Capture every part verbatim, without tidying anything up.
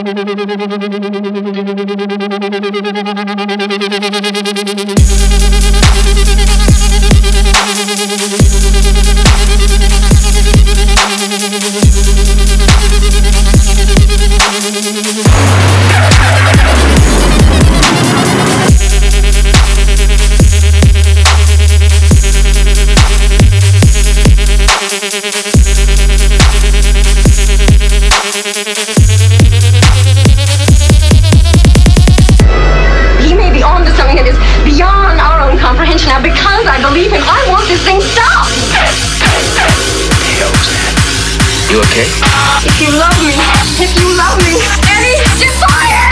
You okay? If you love me, if you love me, Eddie, just fire!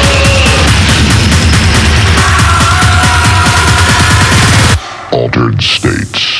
Altered States.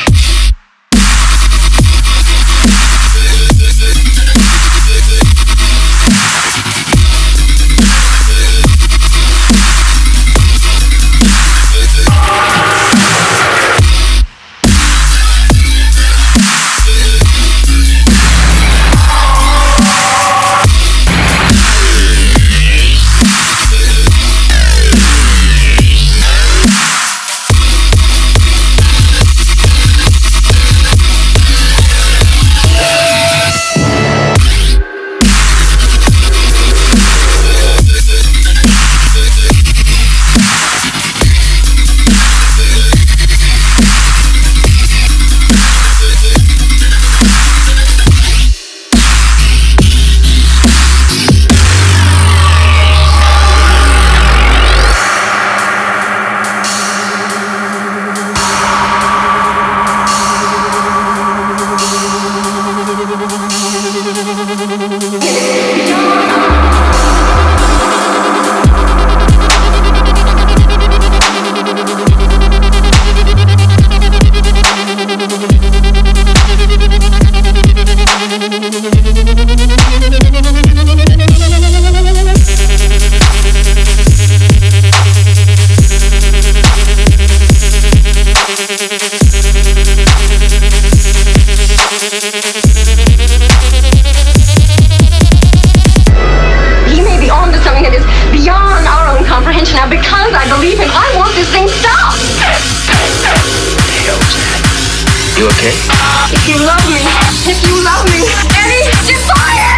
You okay? If you love me, if you love me, Eddie, just fire!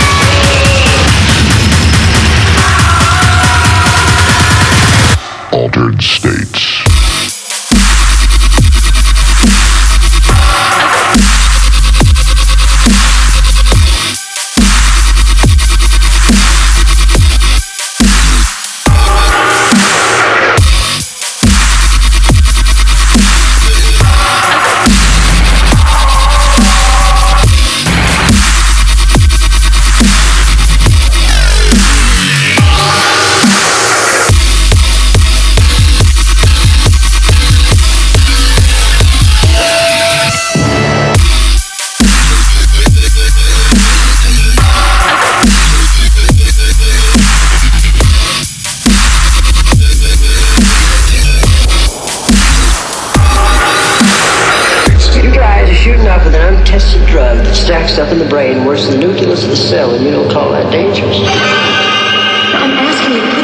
Altered States. Shooting up with an untested drug that stacks up in the brain worse than the nucleus of the cell, and you don't call that dangerous. I'm asking you,